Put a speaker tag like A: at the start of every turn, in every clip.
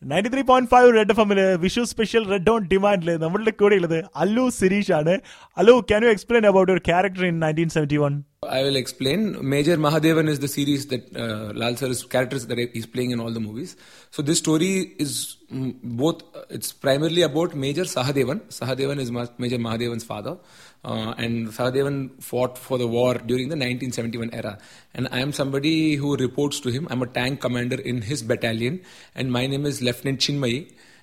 A: 93.5 red എഫ്എമ്മില് Vishu special red on ഡിമാൻഡില് നമ്മളുടെ കൂടെ ഉള്ളത് അല്ലു സിരീഷ് ആണ്. Allu, can you explain about your character in 1971?
B: I will explain. Major Mahadevan is the series that Lal Sir's characters that he's playing in all the movies. So this story is both, it's primarily about Major Sahadevan. Sahadevan is Major Mahadevan's father. And Sahadevan fought for the war during the 1971 era. And I am somebody who reports to him. I'm a tank commander in his battalion. And my name is Lieutenant Chinmayi.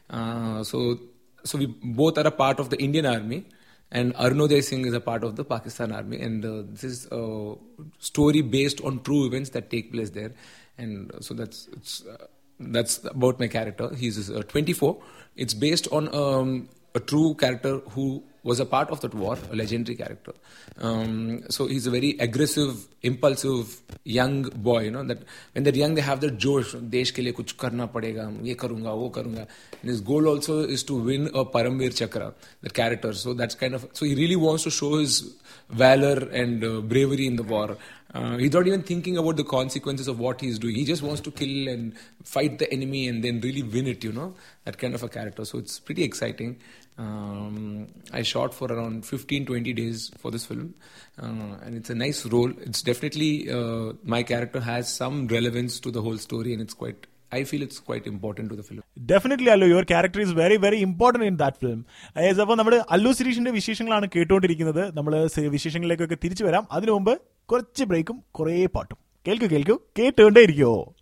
B: So we both are a part of the Indian Army. And Arunodaya Singh is a part of the Pakistan Army. And this is a story based on true events that take place there. And so that's about my character. He's 24. It's based on a true character who was a part of that war, a legendary character. So he's a very aggressive, impulsive young boy, you know, that when they're young they have that josh, desh ke liye kuch karna padega, ye karunga, wo karunga. And his goal also is to win a Paramveer Chakra, the character. So that's kind of, so he really wants to show his valor and bravery in the war. He's not even thinking about the consequences of what he's doing. He just wants to kill and fight the enemy and then really win it, you know, that kind of a character. So it's pretty exciting. I shot for around 15-20 days for this film, and it's a nice role. It's definitely my character has some relevance to the whole story, and I feel it's quite important to the film.
A: Definitely, Allu, your character is very, very important in that film. അപ്പോൾ നമ്മൾ അല്ലു സിരീഷിന്റെ വിശേഷങ്ങളാണ് കേട്ടുകൊണ്ടിരിക്കുന്നത്. നമ്മൾ വിശേഷങ്ങളിലേക്കൊക്കെ തിരിച്ചു വരാം. അതിനു മുമ്പ് കുറച്ച് ബ്രേക്കും കുറേ പാട്ടും കേൾക്കൂ കേട്ടുകൊണ്ടേ ഇരിക്കുമോ.